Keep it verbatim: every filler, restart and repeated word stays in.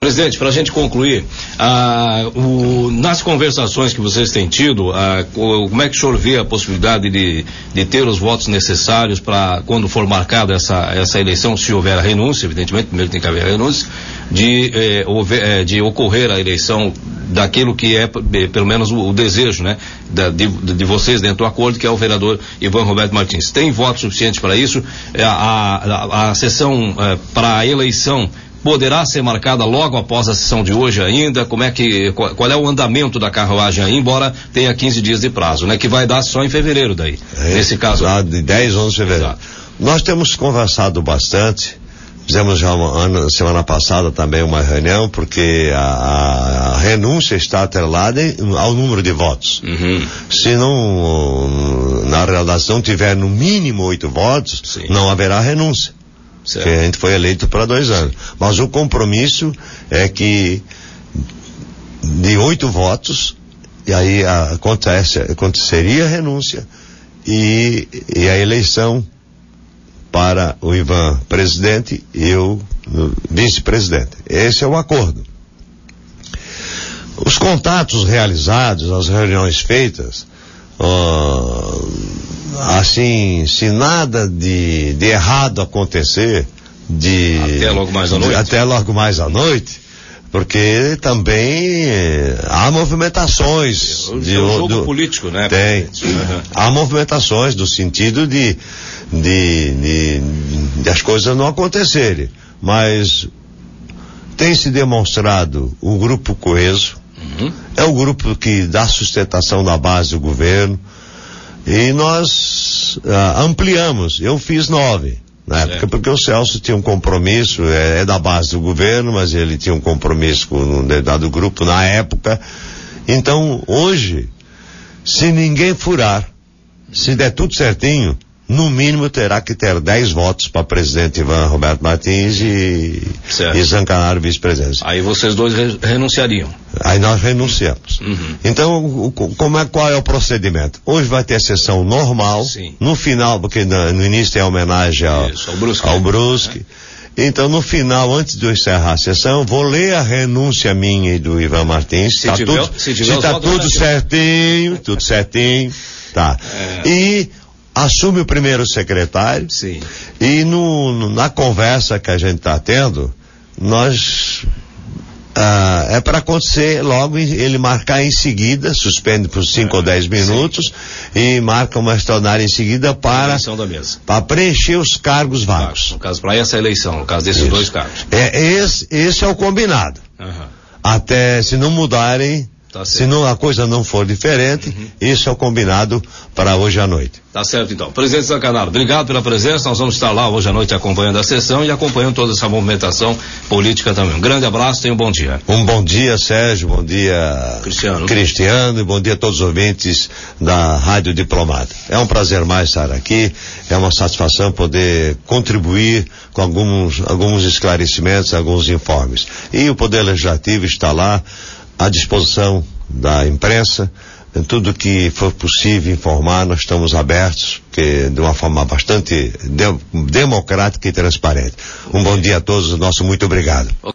Presidente, para a gente concluir, ah, o, nas conversações que vocês têm tido, ah, como é que o senhor vê a possibilidade de, de ter os votos necessários para, quando for marcada essa, essa eleição, se houver a renúncia, evidentemente, primeiro tem que haver a renúncia, de, eh, houver, eh, de ocorrer a eleição daquilo que é, pelo menos, o, o desejo, né, da, de, de vocês dentro do acordo, que é o vereador Ivan Roberto Martins. Tem voto suficiente para isso? A, a, a sessão eh, para a eleição poderá ser marcada logo após a sessão de hoje ainda? Como é que, qual, qual é o andamento da carruagem aí, embora tenha quinze dias de prazo, né? Que vai dar só em fevereiro daí, é, nesse caso. De dez, onze de fevereiro. Exato. Nós temos conversado bastante, fizemos já uma, ano, semana passada também uma reunião, porque a, a, a renúncia está atrelada ao número de votos. Uhum. Se não, na realidade, se não tiver no mínimo oito votos, sim, não haverá renúncia. Certo. Que a gente foi eleito para dois anos. Mas o compromisso é que de oito votos, e aí a, acontece, aconteceria a renúncia e, e a eleição para o Ivan presidente e eu vice-presidente. Esse é o acordo. Os contatos realizados, as reuniões feitas, uh, assim, se nada de, de errado acontecer, de até logo mais à noite, de, até logo mais à noite, porque também há movimentações. É, de, é um jogo do, político, né? Tem. Uhum. Há movimentações no sentido de, de, de, de as coisas não acontecerem, mas tem se demonstrado um grupo coeso, uhum, é o grupo que dá sustentação na base do governo, e nós ah, ampliamos. Eu fiz nove na época, é. porque o Celso tinha um compromisso, é, é da base do governo, mas ele tinha um compromisso com um dado grupo na época. Então, hoje, se ninguém furar, se der tudo certinho, no mínimo terá que ter dez votos para presidente Ivan Roberto Martins e, e Zancanaro vice-presidente. Aí vocês dois re renunciariam. Aí nós renunciamos. Uhum. Então, o, como é, qual é o procedimento? Hoje vai ter sessão normal. Sim. No final, porque no, no início tem a homenagem ao, Isso, ao Brusque. Ao Brusque. É. Então, no final, antes de eu encerrar a sessão, vou ler a renúncia minha e do Ivan Martins. Se tá tiver, tudo, se tiver se tá tudo certinho, tudo certinho, tá. É. E assume o primeiro secretário. Sim. E no, no, na conversa que a gente está tendo, nós ah, é para acontecer logo ele marcar em seguida, suspende por cinco é, ou dez minutos, sim, e marca uma extraordinária em seguida para para preencher os cargos vagos. No caso, para essa eleição, no caso desses Isso. dois cargos. É, esse, esse é o combinado. Uhum. Até se não mudarem, tá, se não, a coisa não for diferente, uhum, isso é o combinado para hoje à noite. Tá certo, então. Presidente Zancanaro, obrigado pela presença. Nós vamos estar lá hoje à noite acompanhando a sessão e acompanhando toda essa movimentação política também. Um grande abraço, tenha um bom dia. Um bom dia, Sérgio, bom dia, Cristiano. Cristiano, e bom dia a todos os ouvintes da Rádio Diplomata. É um prazer mais estar aqui, é uma satisfação poder contribuir com alguns, alguns esclarecimentos, alguns informes. E o Poder Legislativo está lá à disposição da imprensa. Tudo que for possível informar, nós estamos abertos, que de uma forma bastante de, democrática e transparente. Um bom dia a todos, nosso muito obrigado.